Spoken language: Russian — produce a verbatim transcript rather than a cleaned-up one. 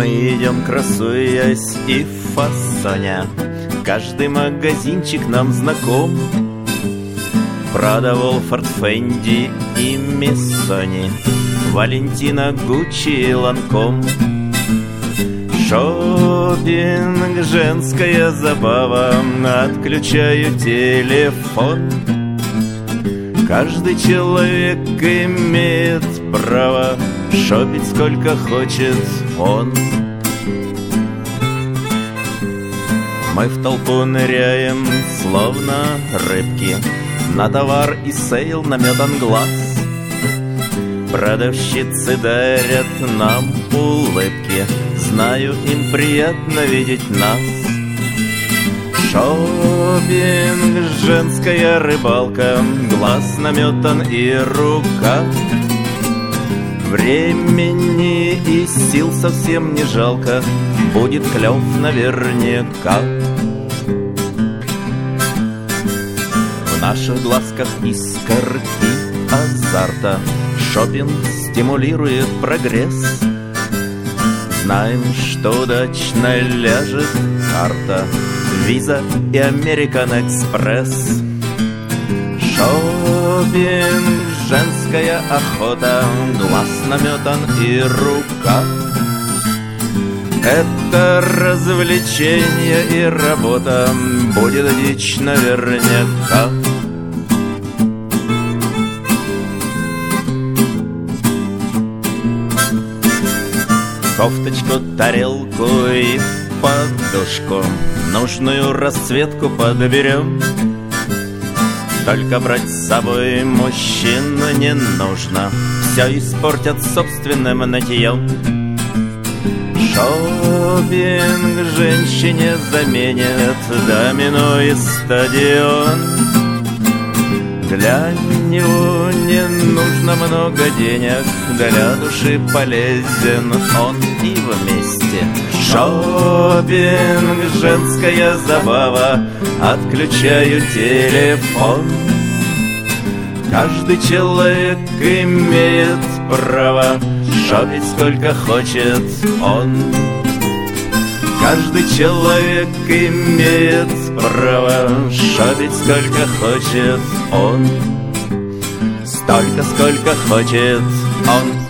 Мы идем, красуясь и фасоня, каждый магазинчик нам знаком. Прада, Волфорд, Фенди и Миссони, Валентина, Гуччи и Ланком. Шопинг, женская забава, отключаю телефон. Каждый человек имеет право шопить сколько хочет он. Мы в толпу ныряем, словно рыбки, на товар и сейл наметан глаз. Продавщицы дарят нам улыбки, знаю, им приятно видеть нас. Шопинг, женская рыбалка, глаз наметан и рука. Времени и сил совсем не жалко, будет клёв наверняка. В наших глазках искорки азарта, шопинг стимулирует прогресс. Знаем, что удачно ляжет карта, Виза и Американ Экспресс. Шопинг, женская охота, глаз наметан и рука. Это развлечение и работа, будет дичь наверняка. Кофточку, тарелку и подушку, нужную расцветку подберем. Только брать с собой мужчин не нужно, все испортят собственным нытьем. Шопинг женщине заменит домино и стадион. Для него не нужно много денег, для души полезен он и вместе. Шопинг, женская забава, отключаю телефон. Каждый человек имеет право шопить сколько хочет он. Каждый человек имеет право шопить сколько хочет он. Столько, сколько хочет он.